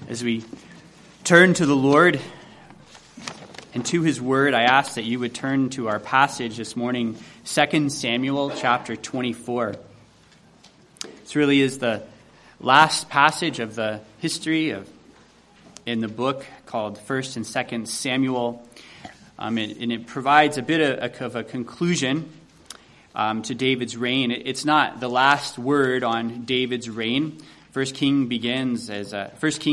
As we turn to the Lord and to his word, I ask that you would turn to our passage this morning, 2 Samuel chapter 24. This really is the last passage of the history in the book called 1st and 2nd Samuel. And it provides a bit of a conclusion to David's reign. It's not the last word on David's reign. First Kings begins as a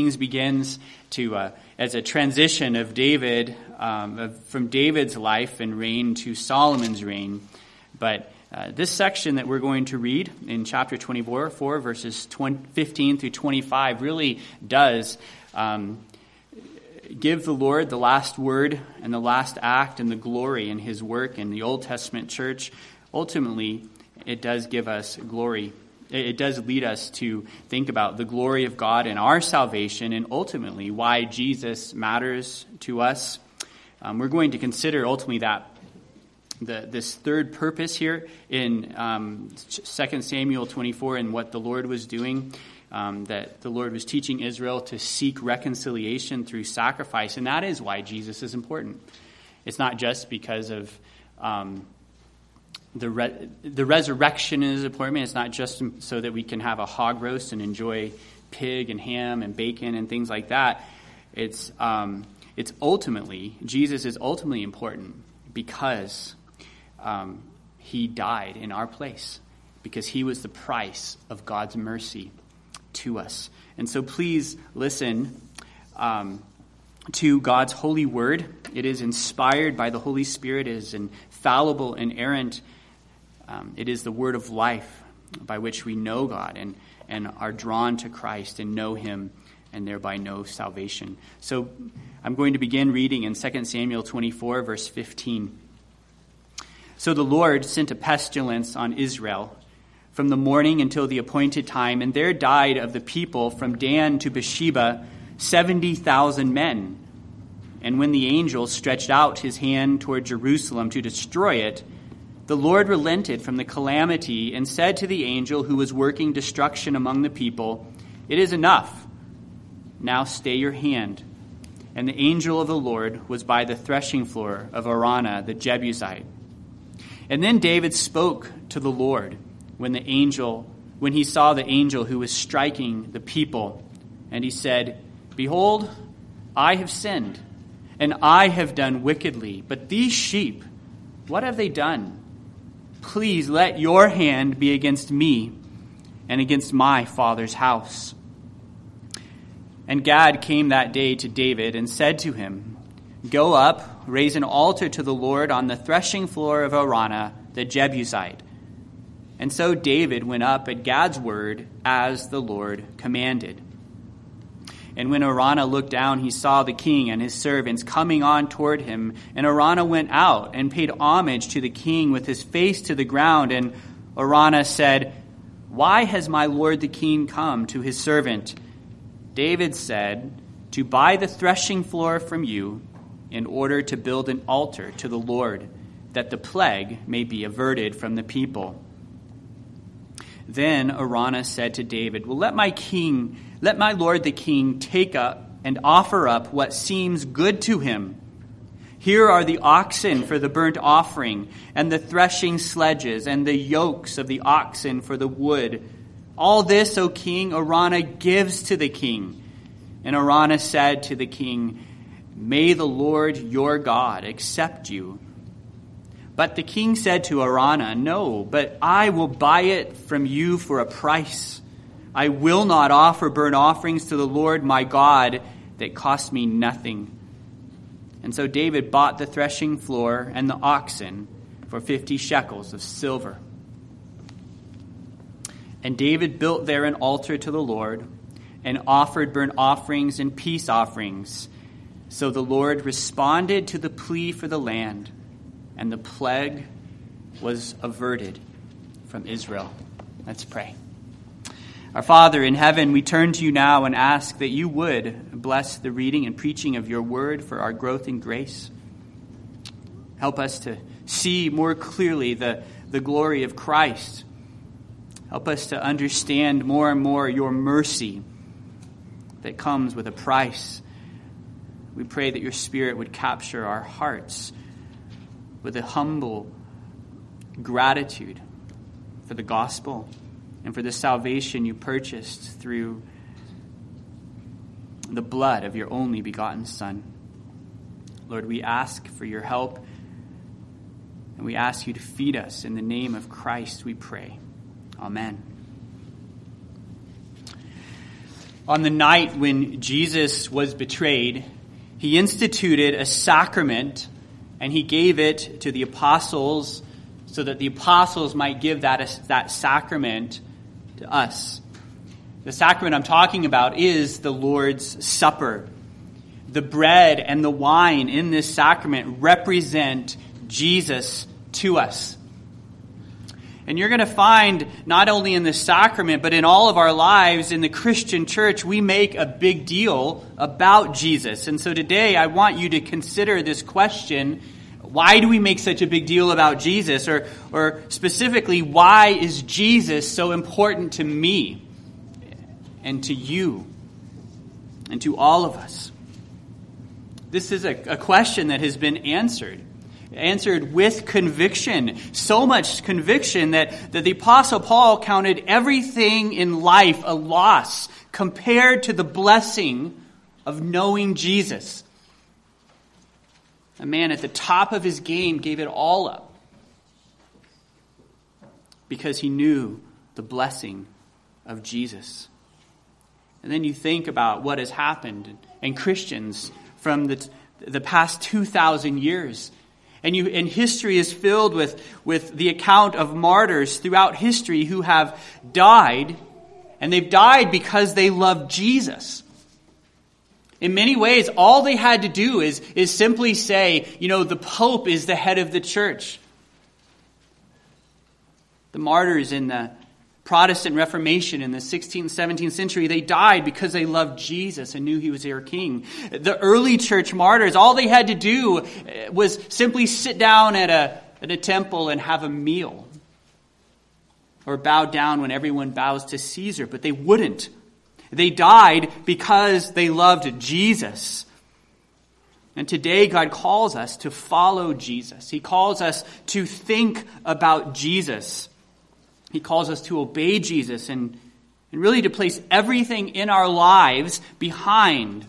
transition of David from David's life and reign to Solomon's reign. But this section that we're going to read in chapter 24, verses 15 through 25, really does give the Lord the last word and the last act and the glory in his work in the Old Testament church. Ultimately, it does give us glory. It does lead us to think about the glory of God and our salvation, and ultimately why Jesus matters to us. We're going to consider ultimately that this third purpose here in 2 Samuel 24 and what the Lord was doing, that the Lord was teaching Israel to seek reconciliation through sacrifice, and that is why Jesus is important. It's not just because of the resurrection is important. It's not just so that we can have a hog roast and enjoy pig and ham and bacon and things like that. It's ultimately, Jesus is ultimately important because he died in our place, because he was the price of God's mercy to us. And so please listen to God's holy word. It is inspired by the Holy Spirit. It is infallible, inerrant. It is the word of life by which we know God and are drawn to Christ and know him and thereby know salvation. So I'm going to begin reading in 2 Samuel 24, verse 15. So the Lord sent a pestilence on Israel from the morning until the appointed time, and there died of the people from Dan to Beersheba 70,000 men. And when the angel stretched out his hand toward Jerusalem to destroy it, the Lord relented from the calamity and said to the angel who was working destruction among the people, "It is enough. Now stay your hand." And the angel of the Lord was by the threshing floor of Araunah the Jebusite. And then David spoke to the Lord when he saw the angel who was striking the people. And he said, "Behold, I have sinned, and I have done wickedly. But these sheep, what have they done? Please let your hand be against me and against my father's house." And Gad came that day to David and said to him, "Go up, raise an altar to the Lord on the threshing floor of Araunah the Jebusite." And so David went up at Gad's word as the Lord commanded. And when Araunah looked down, he saw the king and his servants coming on toward him. And Araunah went out and paid homage to the king with his face to the ground. And Araunah said, "Why has my lord the king come to his servant?" David said, "To buy the threshing floor from you in order to build an altar to the Lord, that the plague may be averted from the people." Then Araunah said to David, "Well, let my lord the king take up and offer up what seems good to him. Here are the oxen for the burnt offering, and the threshing sledges, and the yokes of the oxen for the wood. All this, O king, Araunah gives to the king." And Araunah said to the king, "May the Lord your God accept you." But the king said to Araunah, "No, but I will buy it from you for a price. I will not offer burnt offerings to the Lord my God that cost me nothing." And so David bought the threshing floor and the oxen for 50 shekels of silver. And David built there an altar to the Lord and offered burnt offerings and peace offerings. So the Lord responded to the plea for the land, and the plague was averted from Israel. Let's pray. Our Father in heaven, we turn to you now and ask that you would bless the reading and preaching of your word for our growth in grace. Help us to see more clearly the glory of Christ. Help us to understand more and more your mercy, that comes with a price. We pray that your Spirit would capture our hearts with a humble gratitude for the gospel and for the salvation you purchased through the blood of your only begotten Son. Lord, we ask for your help, and we ask you to feed us. In the name of Christ, we pray. Amen. On the night when Jesus was betrayed, he instituted a sacrament, and he gave it to the apostles so that the apostles might give that sacrament to us. The sacrament I'm talking about is the Lord's Supper. The bread and the wine in this sacrament represent Jesus to us. And you're going to find, not only in the sacrament, but in all of our lives in the Christian church, we make a big deal about Jesus. And so today I want you to consider this question: why do we make such a big deal about Jesus? Or specifically, why is Jesus so important to me and to you and to all of us? This is a question that has been answered with conviction. So much conviction that the Apostle Paul counted everything in life a loss compared to the blessing of knowing Jesus. A man at the top of his game gave it all up because he knew the blessing of Jesus. And then you think about what has happened and Christians from the past 2,000 years. And history is filled with the account of martyrs throughout history who have died, and they've died because they loved Jesus. In many ways, all they had to do is simply say, the Pope is the head of the church. The martyrs in the Protestant Reformation in the 16th, 17th century, they died because they loved Jesus and knew he was their king. The early church martyrs, all they had to do was simply sit down at a temple and have a meal, or bow down when everyone bows to Caesar, but they wouldn't. They died because they loved Jesus. And today God calls us to follow Jesus. He calls us to think about Jesus. He calls us to obey Jesus and really to place everything in our lives behind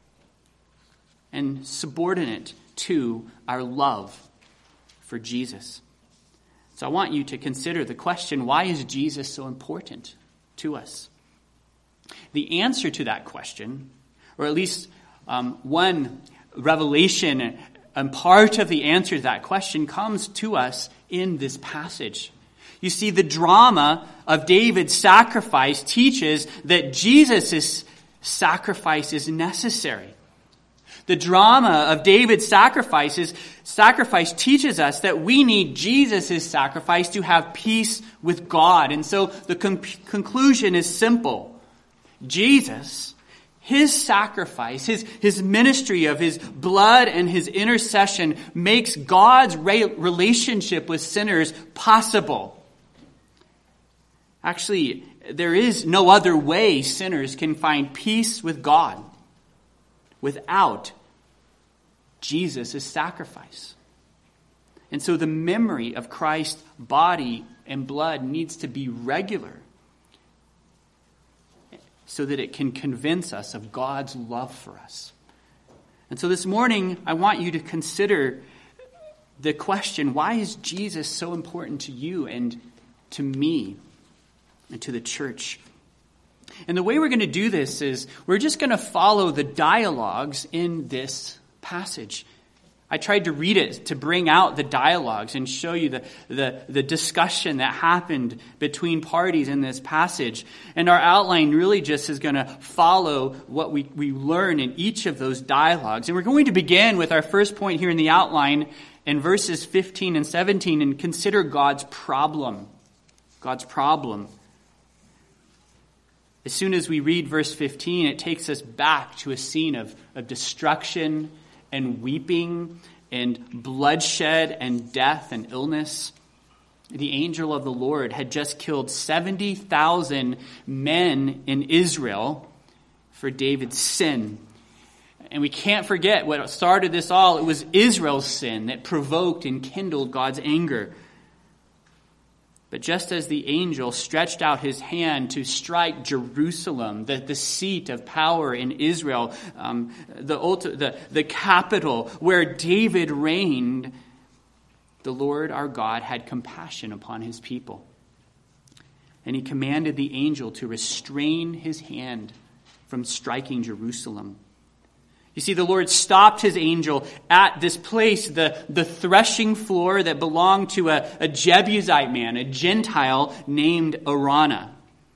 and subordinate to our love for Jesus. So I want you to consider the question, why is Jesus so important to us? The answer to that question, or at least one revelation and part of the answer to that question, comes to us in this passage. You see, the drama of David's sacrifice teaches that Jesus' sacrifice is necessary. The drama of David's sacrifice teaches us that we need Jesus' sacrifice to have peace with God. And so the conclusion is simple. Jesus, his sacrifice, his ministry of his blood and his intercession makes God's relationship with sinners possible. Actually, there is no other way sinners can find peace with God without Jesus' sacrifice. And so the memory of Christ's body and blood needs to be regular so that it can convince us of God's love for us. And so this morning, I want you to consider the question, why is Jesus so important to you and to me and to the church? And the way we're going to do this is we're just going to follow the dialogues in this passage. I tried to read it to bring out the dialogues and show you the discussion that happened between parties in this passage. And our outline really just is going to follow what we learn in each of those dialogues. And we're going to begin with our first point here in the outline in verses 15 and 17 and consider God's problem. God's problem. As soon as we read verse 15, it takes us back to a scene of destruction and weeping and bloodshed and death and illness. The angel of the Lord had just killed 70,000 men in Israel for David's sin. And we can't forget what started this all. It was Israel's sin that provoked and kindled God's anger. But just as the angel stretched out his hand to strike Jerusalem, the seat of power in Israel, the capital where David reigned, the Lord our God had compassion upon his people. And he commanded the angel to restrain his hand from striking Jerusalem. You see, the Lord stopped his angel at this place, the threshing floor that belonged to a Jebusite man, a Gentile named Araunah.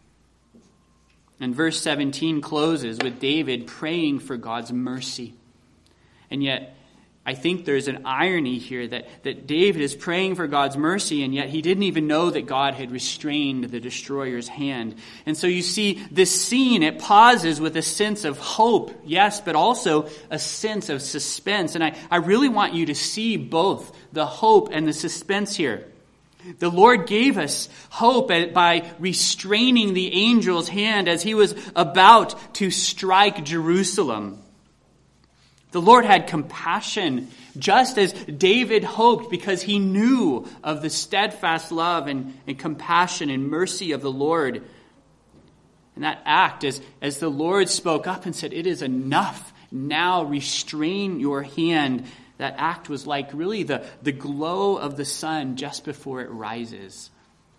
And verse 17 closes with David praying for God's mercy. And yet, I think there's an irony here that David is praying for God's mercy, and yet he didn't even know that God had restrained the destroyer's hand. And so you see this scene, it pauses with a sense of hope, yes, but also a sense of suspense. And I really want you to see both the hope and the suspense here. The Lord gave us hope by restraining the angel's hand as he was about to strike Jerusalem. The Lord had compassion, just as David hoped, because he knew of the steadfast love and compassion and mercy of the Lord. And that act, as the Lord spoke up and said, "It is enough, now restrain your hand," that act was like really the glow of the sun just before it rises.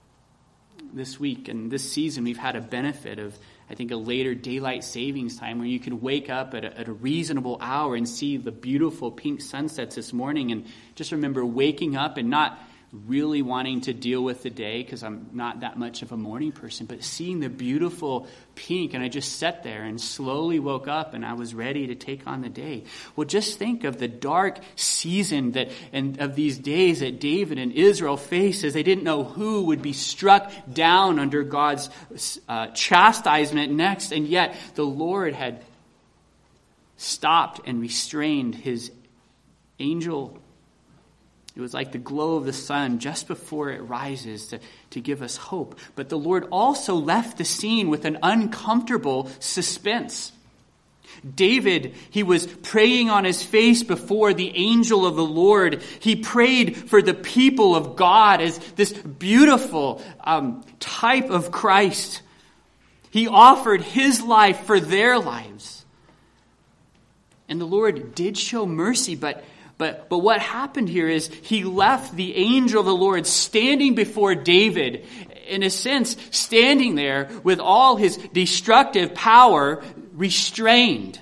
This week and this season, we've had a benefit of, I think, a later daylight savings time where you could wake up at a reasonable hour and see the beautiful pink sunsets this morning. And just remember waking up and not really wanting to deal with the day because I'm not that much of a morning person, but seeing the beautiful pink, and I just sat there and slowly woke up and I was ready to take on the day. Well, just think of the dark season and of these days that David and Israel faced as they didn't know who would be struck down under God's chastisement next, and yet the Lord had stopped and restrained his angel. It was like the glow of the sun just before it rises to give us hope. But the Lord also left the scene with an uncomfortable suspense. David, he was praying on his face before the angel of the Lord. He prayed for the people of God as this beautiful type of Christ. He offered his life for their lives. And the Lord did show mercy, but what happened here is he left the angel of the Lord standing before David, in a sense, standing there with all his destructive power restrained.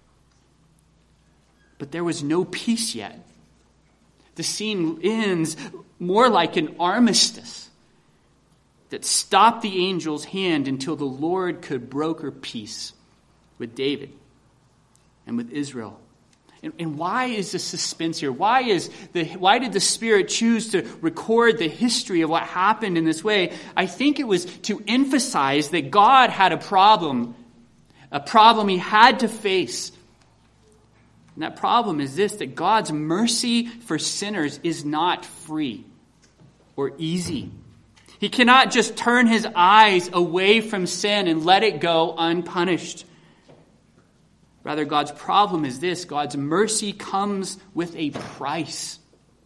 But there was no peace yet. The scene ends more like an armistice that stopped the angel's hand until the Lord could broker peace with David and with Israel. And why is the suspense here? Why did the Spirit choose to record the history of what happened in this way? I think it was to emphasize that God had a problem he had to face. And that problem is this, that God's mercy for sinners is not free or easy. He cannot just turn his eyes away from sin and let it go unpunished. Rather, God's problem is this: God's mercy comes with a price.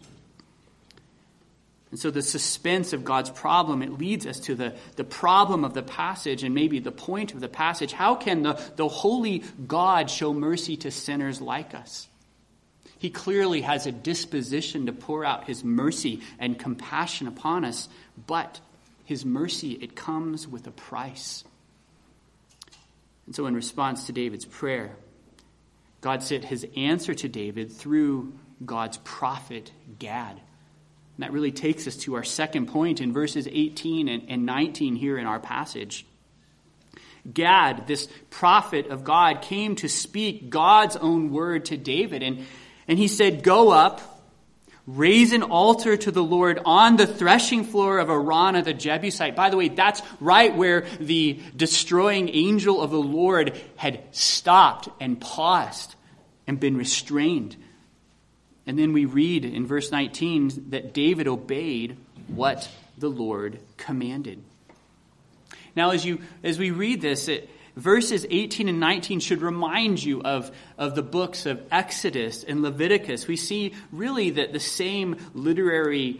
And so the suspense of God's problem, it leads us to the problem of the passage and maybe the point of the passage. How can the holy God show mercy to sinners like us? He clearly has a disposition to pour out his mercy and compassion upon us, but his mercy, it comes with a price. And so in response to David's prayer, God sent his answer to David through God's prophet Gad. And that really takes us to our second point in verses 18 and 19 here in our passage. Gad, this prophet of God, came to speak God's own word to David. And he said, "Go up, raise an altar to the Lord on the threshing floor of Araunah the Jebusite." By the way, that's right where the destroying angel of the Lord had stopped and paused and been restrained. And then we read in verse 19 that David obeyed what the Lord commanded. Now, as we read this, Verses 18 and 19 should remind you of the books of Exodus and Leviticus. We see really that the same literary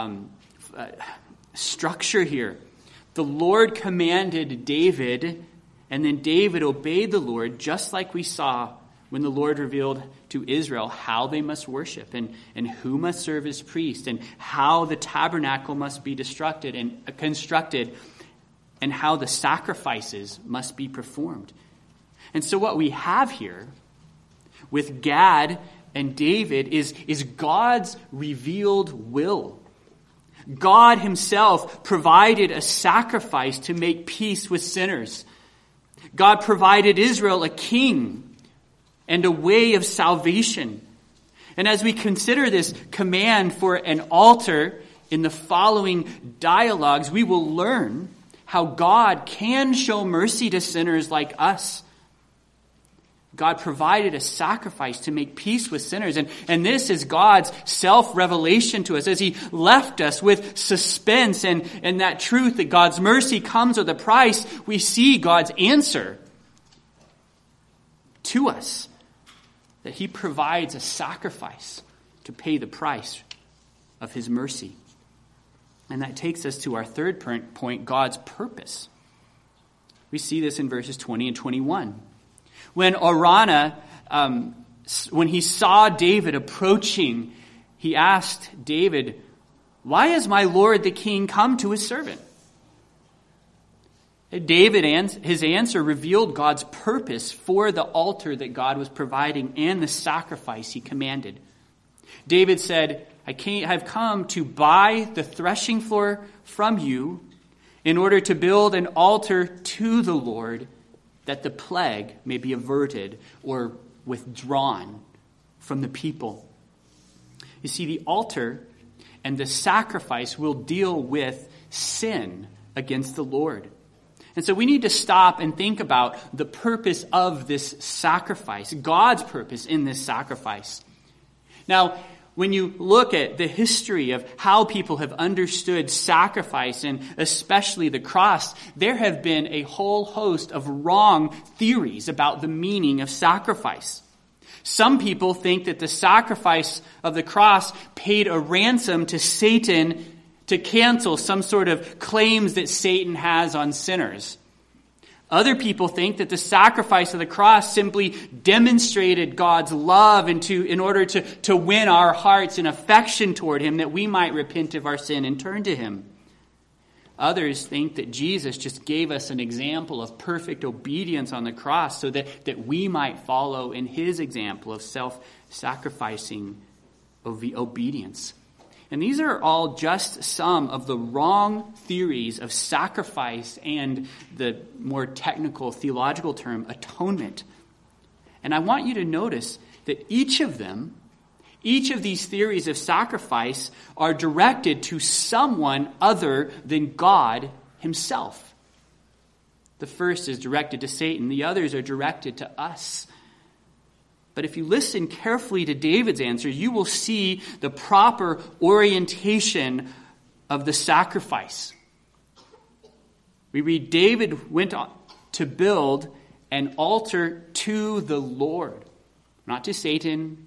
structure here. The Lord commanded David, and then David obeyed the Lord, just like we saw when the Lord revealed to Israel how they must worship and who must serve as priest and how the tabernacle must be constructed and how the sacrifices must be performed. And so what we have here with Gad and David is God's revealed will. God himself provided a sacrifice to make peace with sinners. God provided Israel a king and a way of salvation. And as we consider this command for an altar in the following dialogues, we will learn how God can show mercy to sinners like us. God provided a sacrifice to make peace with sinners. And this is God's self-revelation to us as he left us with suspense and that truth that God's mercy comes with a price. We see God's answer to us, that he provides a sacrifice to pay the price of his mercy. And that takes us to our third point, God's purpose. We see this in verses 20 and 21. When Araunah, when he saw David approaching, he asked David, "Why has my lord the king come to his servant?" His answer revealed God's purpose for the altar that God was providing and the sacrifice he commanded. David said, "I've come to buy the threshing floor from you in order to build an altar to the Lord, that the plague may be averted or withdrawn from the people." You see, the altar and the sacrifice will deal with sin against the Lord. And so we need to stop and think about the purpose of this sacrifice, God's purpose in this sacrifice. Now, when you look at the history of how people have understood sacrifice, and especially the cross, there have been a whole host of wrong theories about the meaning of sacrifice. Some people think that the sacrifice of the cross paid a ransom to Satan to cancel some sort of claims that Satan has on sinners. Other people think that the sacrifice of the cross simply demonstrated God's love in order to win our hearts in affection toward him, that we might repent of our sin and turn to him. Others think that Jesus just gave us an example of perfect obedience on the cross so that we might follow in his example of self-sacrificing obedience. And these are all just some of the wrong theories of sacrifice and the more technical theological term, atonement. And I want you to notice that each of these theories of sacrifice are directed to someone other than God himself. The first is directed to Satan. The others are directed to us. But if you listen carefully to David's answer, you will see the proper orientation of the sacrifice. We read, David went on to build an altar to the Lord, not to Satan,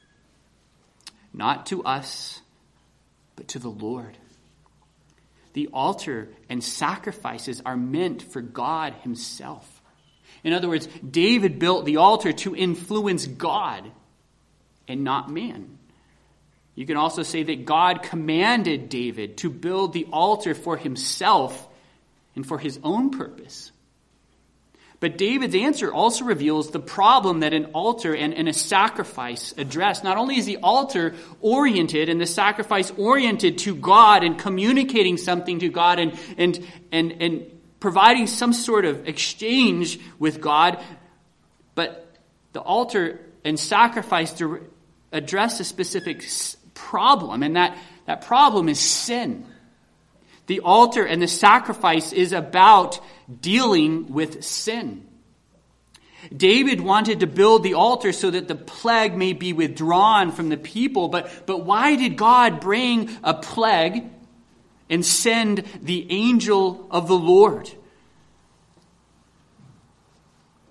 not to us, but to the Lord. The altar and sacrifices are meant for God himself. In other words, David built the altar to influence God and not man. You can also say that God commanded David to build the altar for himself and for his own purpose. But David's answer also reveals the problem that an altar and a sacrifice address. Not only is the altar oriented and the sacrifice oriented to God and communicating something to God and providing some sort of exchange with God, but the altar and sacrifice to address a specific problem, and that problem is sin. The altar and the sacrifice is about dealing with sin. David wanted to build the altar so that the plague may be withdrawn from the people, but why did God bring a plague and send the angel of the Lord?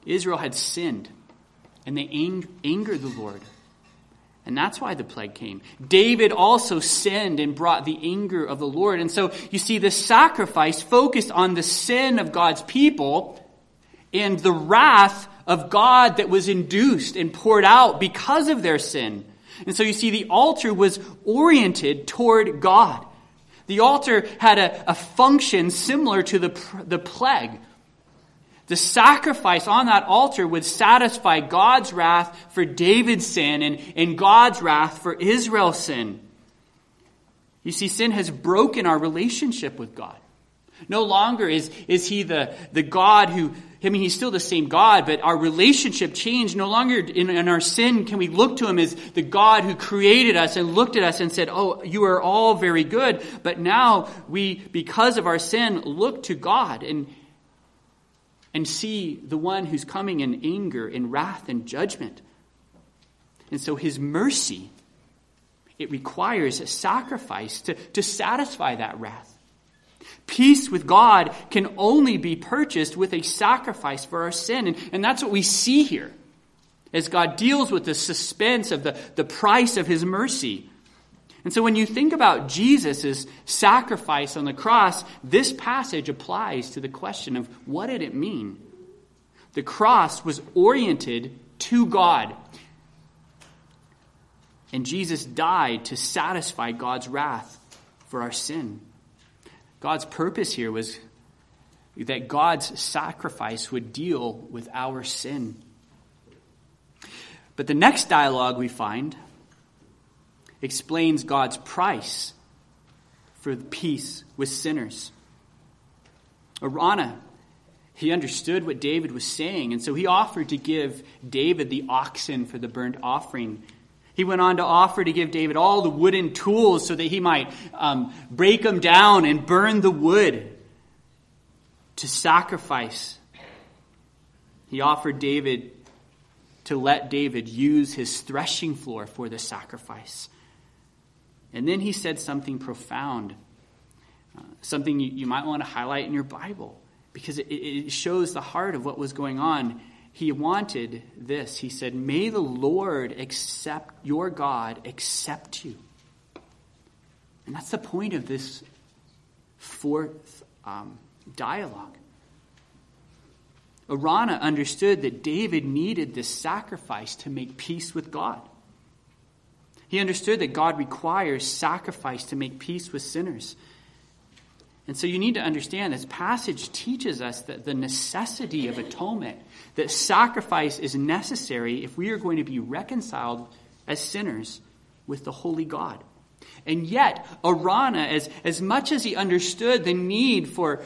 Israel had sinned, and they angered the Lord. And that's why the plague came. David also sinned and brought the anger of the Lord. And so you see, the sacrifice focused on the sin of God's people and the wrath of God that was induced and poured out because of their sin. And so you see, the altar was oriented toward God. The altar had a function similar to the plague. The sacrifice on that altar would satisfy God's wrath for David's sin and God's wrath for Israel's sin. You see, sin has broken our relationship with God. No longer is he the God who, he's still the same God, but our relationship changed. No longer in our sin can we look to him as the God who created us and looked at us and said, oh, you are all very good. But now we, because of our sin, look to God and see the one who's coming in anger and wrath and judgment. And so his mercy, it requires a sacrifice to satisfy that wrath. Peace with God can only be purchased with a sacrifice for our sin. And that's what we see here as God deals with the suspense of the price of his mercy. And so when you think about Jesus' sacrifice on the cross, this passage applies to the question of what did it mean? The cross was oriented to God. And Jesus died to satisfy God's wrath for our sin. God's purpose here was that God's sacrifice would deal with our sin. But the next dialogue we find explains God's price for peace with sinners. Araunah, he understood what David was saying, and so he offered to give David the oxen for the burnt offering. He went on to offer to give David all the wooden tools so that he might break them down and burn the wood to sacrifice. He offered David to let David use his threshing floor for the sacrifice. And then he said something profound, something you might want to highlight in your Bible, because it shows the heart of what was going on. He wanted this. He said, may the Lord your God accept you. And that's the point of this fourth dialogue. Araunah understood that David needed this sacrifice to make peace with God. He understood that God requires sacrifice to make peace with sinners. And so you need to understand this passage teaches us that the necessity of atonement, that sacrifice is necessary if we are going to be reconciled as sinners with the holy God. And yet, Araunah, as much as he understood the need for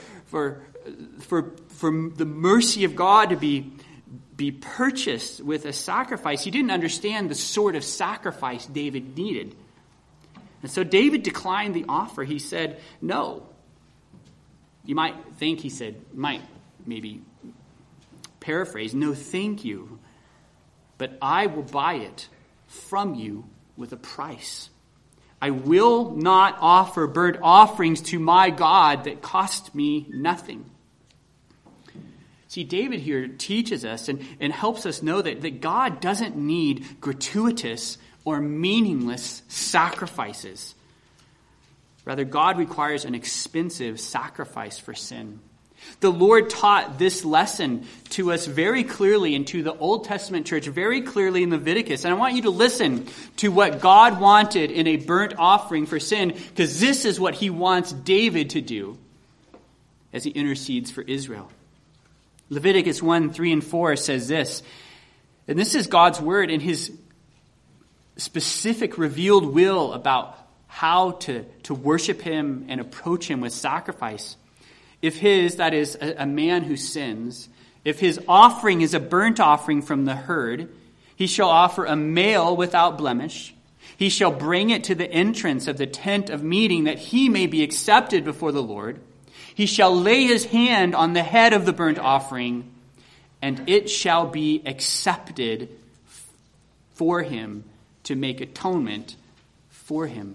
the mercy of God to be purchased with a sacrifice, he didn't understand the sort of sacrifice David needed. And so David declined the offer. He said, no. You might think he said, might maybe paraphrase, no, thank you, but I will buy it from you with a price. I will not offer burnt offerings to my God that cost me nothing. See, David here teaches us and helps us know that God doesn't need gratuitous or meaningless sacrifices. Rather, God requires an expensive sacrifice for sin. The Lord taught this lesson to us very clearly and to the Old Testament church very clearly in Leviticus. And I want you to listen to what God wanted in a burnt offering for sin, because this is what he wants David to do as he intercedes for Israel. Leviticus 1:3-4 says this, and this is God's word in his specific revealed will about how to worship him and approach him with sacrifice. If his, that is, a man who sins, if his offering is a burnt offering from the herd, he shall offer a male without blemish. He shall bring it to the entrance of the tent of meeting that he may be accepted before the Lord. He shall lay his hand on the head of the burnt offering, and it shall be accepted for him to make atonement for him.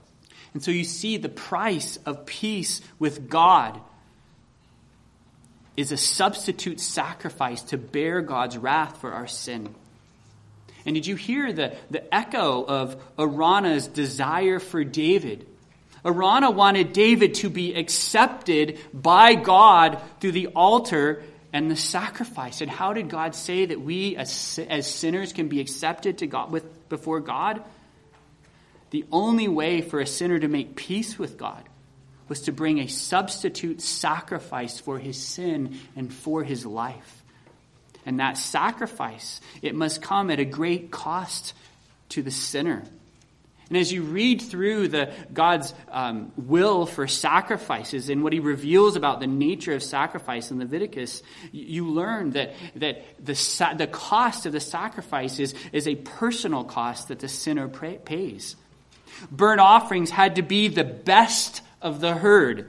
And so you see the price of peace with God is a substitute sacrifice to bear God's wrath for our sin. And did you hear the echo of Araunah's desire for David? Araunah wanted David to be accepted by God through the altar and the sacrifice. And how did God say that we as sinners can be accepted to God before God? The only way for a sinner to make peace with God was to bring a substitute sacrifice for his sin and for his life. And that sacrifice, it must come at a great cost to the sinner. And as you read through God's will for sacrifices and what he reveals about the nature of sacrifice in Leviticus, you learn that the cost of the sacrifice is a personal cost that the sinner pays. Burnt offerings had to be the best of the herd,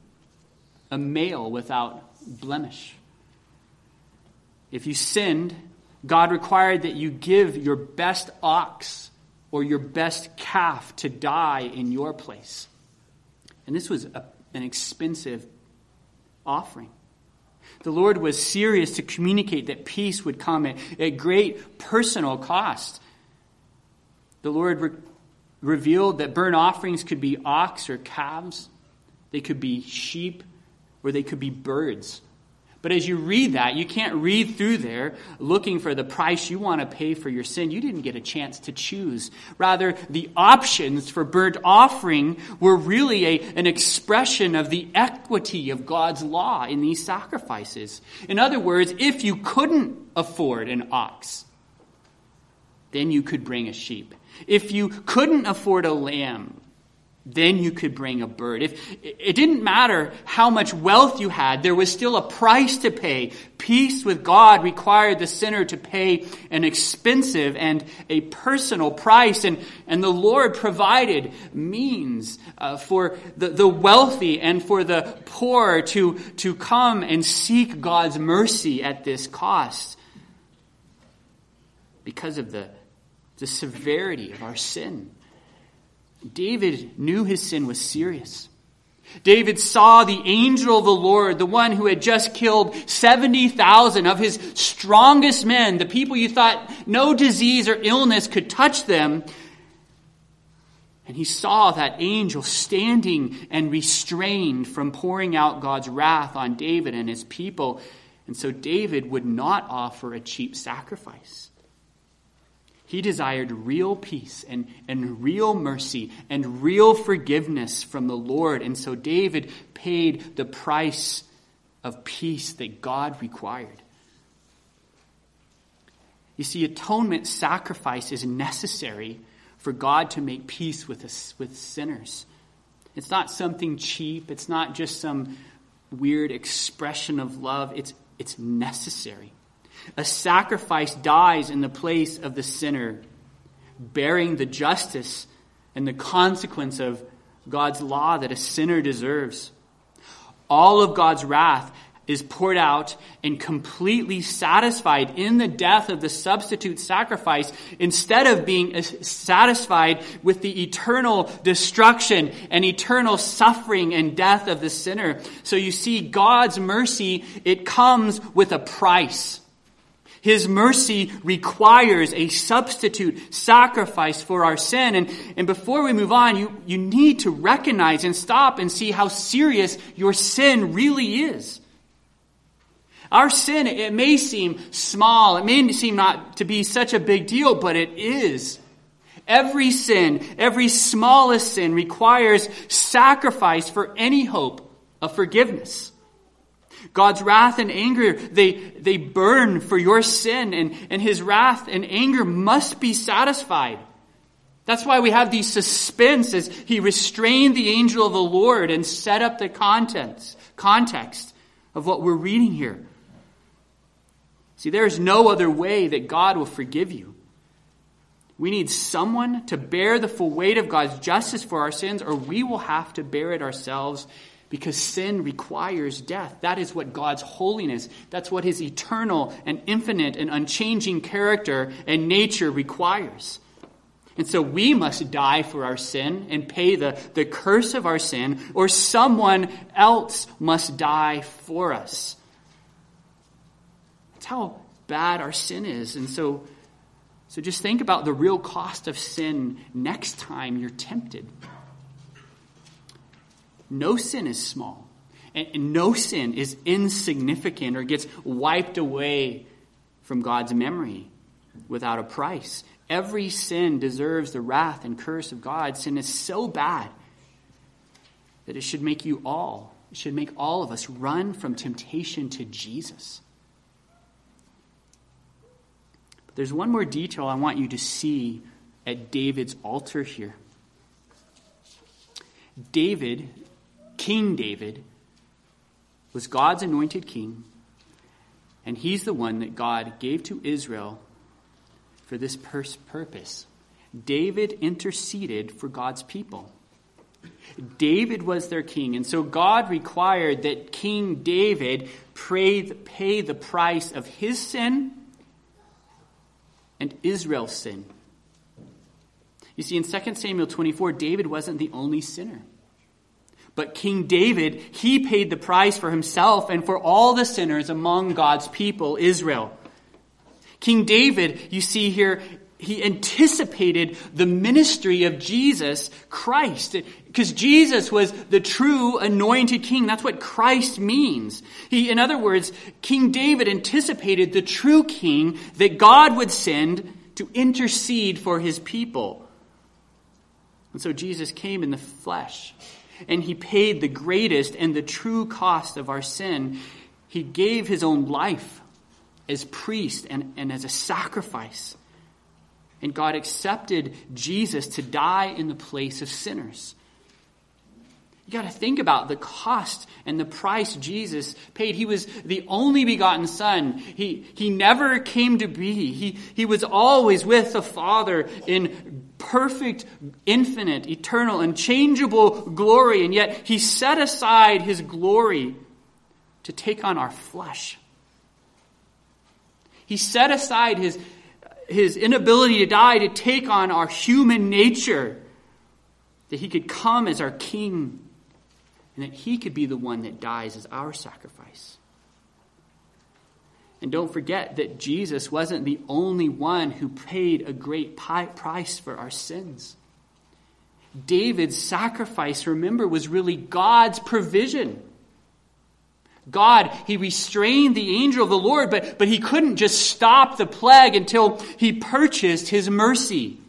a male without blemish. If you sinned, God required that you give your best ox or your best calf to die in your place. And this was an expensive offering. The Lord was serious to communicate that peace would come at great personal cost. The Lord revealed that burnt offerings could be ox or calves. They could be sheep, or they could be birds. But as you read that, you can't read through there looking for the price you want to pay for your sin. You didn't get a chance to choose. Rather, the options for burnt offering were really an expression of the equity of God's law in these sacrifices. In other words, if you couldn't afford an ox, then you could bring a sheep. If you couldn't afford a lamb, then you could bring a bird. If it didn't matter how much wealth you had, there was still a price to pay. Peace with God required the sinner to pay an expensive and a personal price. And the Lord provided means for the wealthy and for the poor to come and seek God's mercy at this cost because of the severity of our sin. David knew his sin was serious. David saw the angel of the Lord, the one who had just killed 70,000 of his strongest men, the people you thought no disease or illness could touch them. And he saw that angel standing and restrained from pouring out God's wrath on David and his people. And so David would not offer a cheap sacrifice. He desired real peace and real mercy and real forgiveness from the Lord. And so David paid the price of peace that God required. You see, atonement sacrifice is necessary for God to make peace with sinners. It's not something cheap. It's not just some weird expression of love. It's necessary. A sacrifice dies in the place of the sinner, bearing the justice and the consequence of God's law that a sinner deserves. All of God's wrath is poured out and completely satisfied in the death of the substitute sacrifice, instead of being satisfied with the eternal destruction and eternal suffering and death of the sinner. So you see, God's mercy, it comes with a price. His mercy requires a substitute sacrifice for our sin. And before we move on, you need to recognize and stop and see how serious your sin really is. Our sin, it may seem small, it may seem not to be such a big deal, but it is. Every sin, every smallest sin requires sacrifice for any hope of forgiveness. God's wrath and anger, they burn for your sin, and his wrath and anger must be satisfied. That's why we have these suspense as he restrained the angel of the Lord and set up the context of what we're reading here. See, there is no other way that God will forgive you. We need someone to bear the full weight of God's justice for our sins, or we will have to bear it ourselves. Because sin requires death. That is what God's holiness, that's what his eternal and infinite and unchanging character and nature requires. And so we must die for our sin and pay the curse of our sin, or someone else must die for us. That's how bad our sin is. And so just think about the real cost of sin next time you're tempted. No sin is small. And no sin is insignificant or gets wiped away from God's memory without a price. Every sin deserves the wrath and curse of God. Sin is so bad that it should make all of us run from temptation to Jesus. But there's one more detail I want you to see at David's altar here. King David, was God's anointed king, and he's the one that God gave to Israel for this purpose. David interceded for God's people. David was their king, and so God required that King David pay the price of his sin and Israel's sin. You see, in 2 Samuel 24, David wasn't the only sinner. But King David, he paid the price for himself and for all the sinners among God's people, Israel. King David, you see here, he anticipated the ministry of Jesus Christ. Because Jesus was the true anointed king. That's what Christ means. In other words, King David anticipated the true king that God would send to intercede for his people. And so Jesus came in the flesh. And he paid the greatest and the true cost of our sin. He gave his own life as priest and as a sacrifice. And God accepted Jesus to die in the place of sinners. You got to think about the cost and the price Jesus paid. He was the only begotten Son. He never came to be. He was always with the Father in perfect, infinite, eternal, unchangeable glory. And yet he set aside his glory to take on our flesh. He set aside his inability to die to take on our human nature, that he could come as our king, and that he could be the one that dies as our sacrifice. And don't forget that Jesus wasn't the only one who paid a great price for our sins. David's sacrifice, remember, was really God's provision. God, he restrained the angel of the Lord, but he couldn't just stop the plague until he purchased his mercy.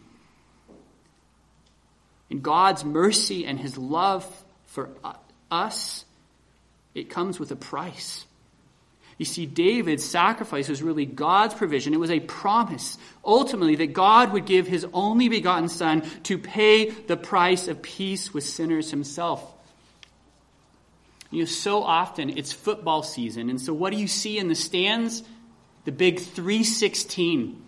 And God's mercy and his love for us, it comes with a price. You see, David's sacrifice was really God's provision. It was a promise, ultimately, that God would give his only begotten Son to pay the price of peace with sinners himself. You know, so often it's football season, and so what do you see in the stands? The big 316.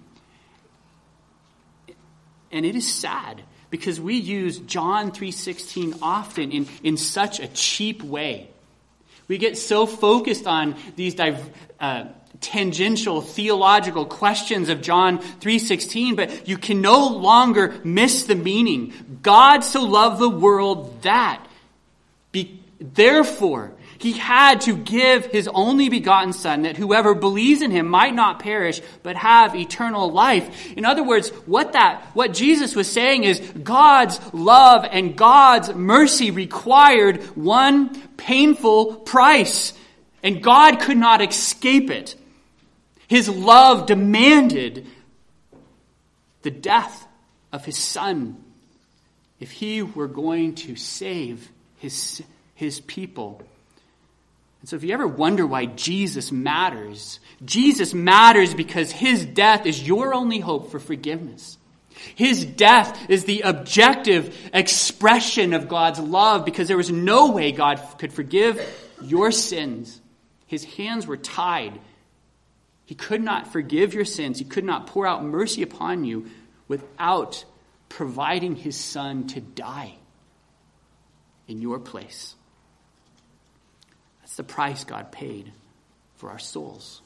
And it is sad, because we use John 3:16 often in such a cheap way. We get so focused on these tangential theological questions of John 3:16, but you can no longer miss the meaning. God so loved the world that, therefore, he had to give his only begotten Son, that whoever believes in him might not perish, but have eternal life. In other words, what Jesus was saying is God's love and God's mercy required one painful price, and God could not escape it. His love demanded the death of his Son if he were going to save his people. And so if you ever wonder why Jesus matters because his death is your only hope for forgiveness. His death is the objective expression of God's love, because there was no way God could forgive your sins. His hands were tied. He could not forgive your sins. He could not pour out mercy upon you without providing his Son to die in your place. That's the price God paid for our souls.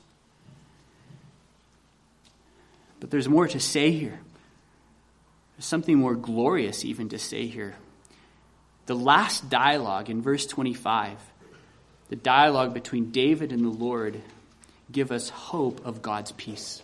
But there's more to say here. There's something more glorious even to say here. The last dialogue in verse 25, the dialogue between David and the Lord, give us hope of God's peace.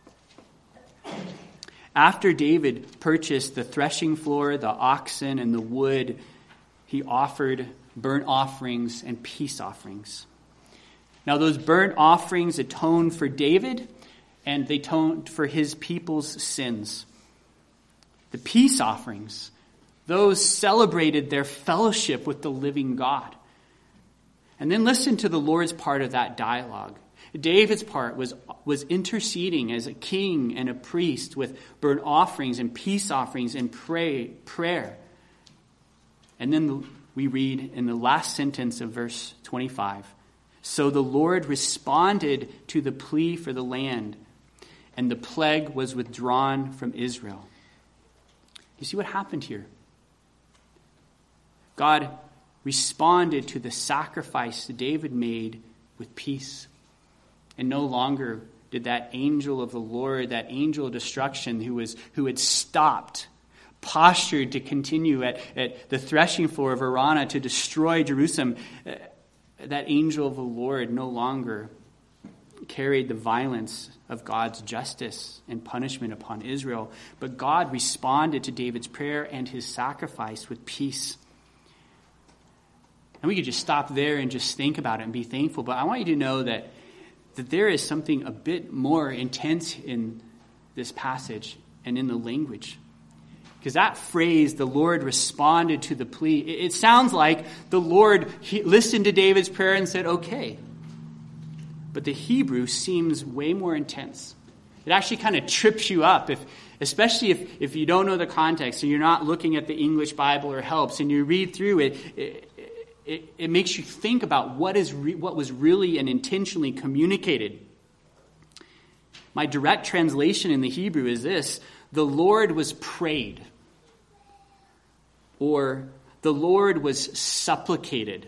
After David purchased the threshing floor, the oxen, and the wood, he offered burnt offerings and peace offerings. Now, those burnt offerings atoned for David, and they atoned for his people's sins. The peace offerings, those celebrated their fellowship with the living God. And then listen to the Lord's part of that dialogue. David's part was interceding as a king and a priest with burnt offerings and peace offerings and prayer. And then we read in the last sentence of verse 25, so the Lord responded to the plea for the land, and the plague was withdrawn from Israel. You see what happened here? God responded to the sacrifice that David made with peace. And no longer did that angel of the Lord, that angel of destruction who had stopped, postured to continue at the threshing floor of Araunah to destroy Jerusalem, that angel of the Lord no longer carried the violence of God's justice and punishment upon Israel. But God responded to David's prayer and his sacrifice with peace. And we could just stop there and just think about it and be thankful. But I want you to know that there is something a bit more intense in this passage and in the language. Because that phrase, the Lord responded to the plea, it sounds like the Lord listened to David's prayer and said, okay. But the Hebrew seems way more intense. It actually kind of trips you up, especially if you don't know the context and you're not looking at the English Bible or helps, and you read through it. It makes you think about what was really and intentionally communicated. My direct translation in the Hebrew is this: the Lord was prayed, or the Lord was supplicated.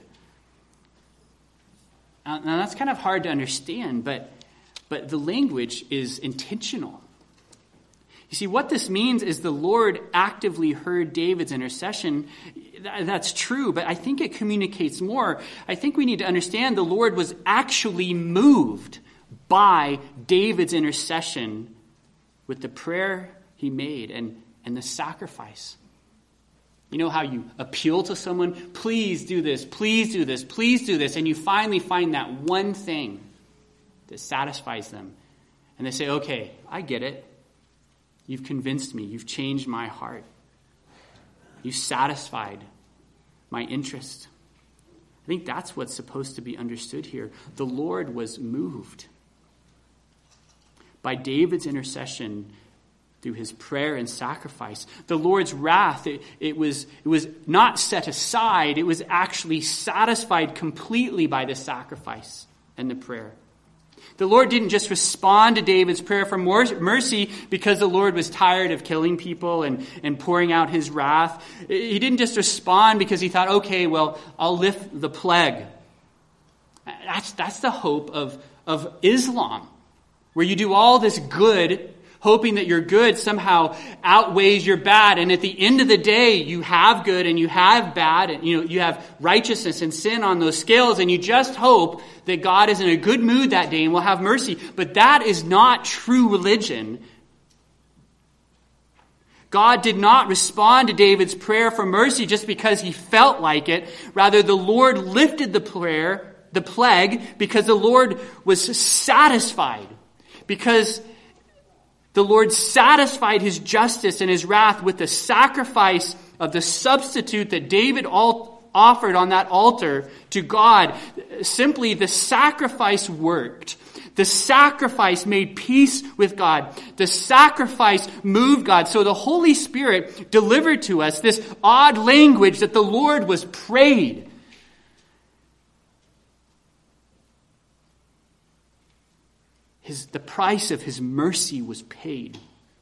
Now that's kind of hard to understand, but the language is intentional. You see, what this means is the Lord actively heard David's intercession. That's true, but I think it communicates more. I think we need to understand the Lord was actually moved by David's intercession with the prayer he made and the sacrifice. You know how you appeal to someone, please do this, please do this, please do this, and you finally find that one thing that satisfies them. And they say, okay, I get it. You've convinced me. You've changed my heart. You've satisfied my interest. I think that's what's supposed to be understood here. The Lord was moved by David's intercession through his prayer and sacrifice. The Lord's wrath, it was not set aside. It was actually satisfied completely by the sacrifice and the prayer. The Lord didn't just respond to David's prayer for mercy because the Lord was tired of killing people and pouring out his wrath. He didn't just respond because he thought, okay, well, I'll lift the plague. That's the hope of Islam, where you do all this good, hoping that your good somehow outweighs your bad. And at the end of the day, you have good and you have bad, and you have righteousness and sin on those scales, and you just hope that God is in a good mood that day and will have mercy. But that is not true religion. God did not respond to David's prayer for mercy just because he felt like it. Rather, the Lord lifted the plague, because the Lord was satisfied. Because the Lord satisfied his justice and his wrath with the sacrifice of the substitute that David offered on that altar to God. Simply, the sacrifice worked. The sacrifice made peace with God. The sacrifice moved God. So the Holy Spirit delivered to us this odd language that the Lord was prayed. The price of his mercy was paid.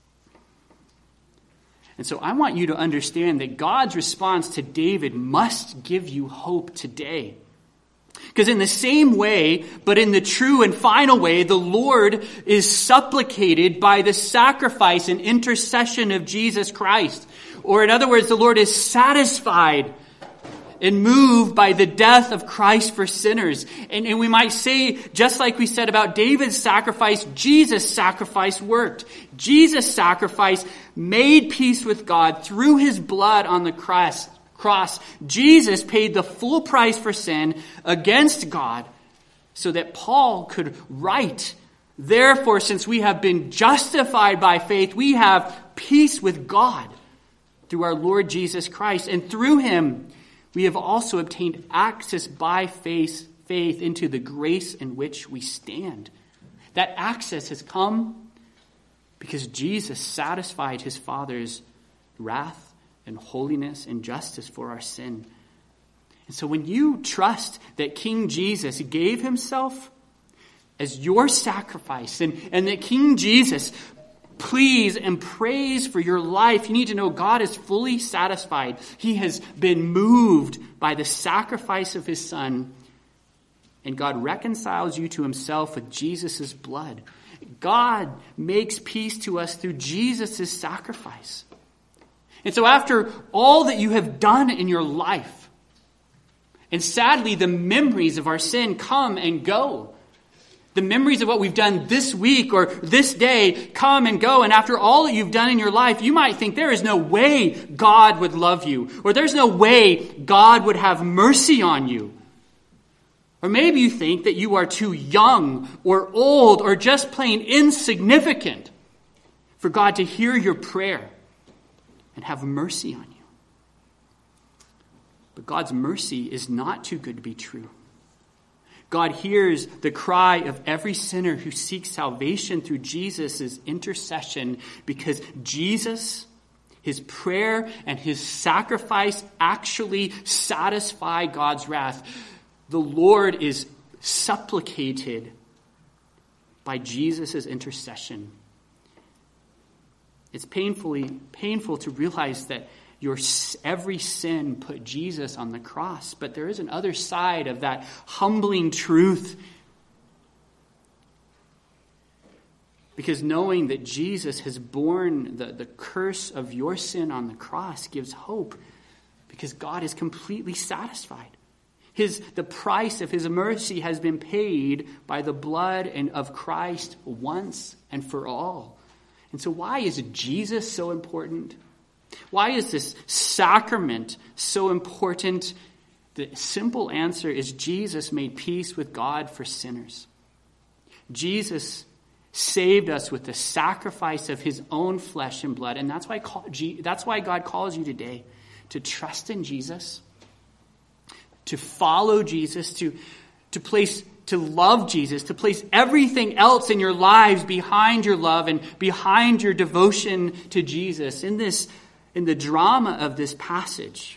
And so I want you to understand that God's response to David must give you hope today. Because in the same way, but in the true and final way, the Lord is supplicated by the sacrifice and intercession of Jesus Christ. Or in other words, the Lord is satisfied and moved by the death of Christ for sinners. And we might say, just like we said about David's sacrifice, Jesus' sacrifice worked. Jesus' sacrifice made peace with God through his blood on the cross. Jesus paid the full price for sin against God so that Paul could write, "Therefore, since we have been justified by faith, we have peace with God through our Lord Jesus Christ. And through him, we have also obtained access by faith into the grace in which we stand." That access has come because Jesus satisfied his Father's wrath and holiness and justice for our sin. And so when you trust that King Jesus gave himself as your sacrifice, and that King Jesus please and praise for your life, you need to know God is fully satisfied. He has been moved by the sacrifice of his Son, and God reconciles you to himself with Jesus' blood. God makes peace to us through Jesus' sacrifice. And so after all that you have done in your life, and sadly the memories of our sin come and go, the memories of what we've done this week or this day come and go. And after all that you've done in your life, you might think there is no way God would love you, or there's no way God would have mercy on you. Or maybe you think that you are too young or old or just plain insignificant for God to hear your prayer and have mercy on you. But God's mercy is not too good to be true. God hears the cry of every sinner who seeks salvation through Jesus' intercession, because Jesus, his prayer and his sacrifice actually satisfy God's wrath. The Lord is supplicated by Jesus' intercession. It's painful to realize that your every sin put Jesus on the cross. But there is an other side of that humbling truth. Because knowing that Jesus has borne the curse of your sin on the cross gives hope. Because God is completely satisfied. The price of his mercy has been paid by the blood of Christ once and for all. And so why is Jesus so important? Why is this sacrament so important? The simple answer is Jesus made peace with God for sinners. Jesus saved us with the sacrifice of his own flesh and blood. And that's why God calls you today to trust in Jesus, to follow Jesus, to love Jesus, to place everything else in your lives behind your love and behind your devotion to Jesus. In the drama of this passage,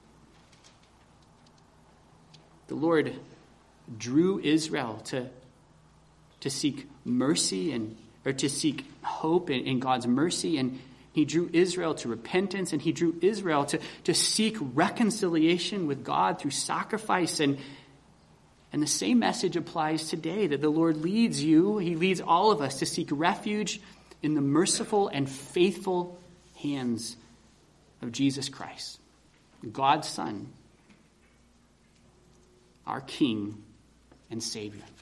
the Lord drew Israel to seek mercy or to seek hope in God's mercy, and he drew Israel to repentance, and he drew Israel to seek reconciliation with God through sacrifice. And the same message applies today, that the Lord leads you, he leads all of us to seek refuge in the merciful and faithful hands of Jesus Christ, God's Son, our King and Savior.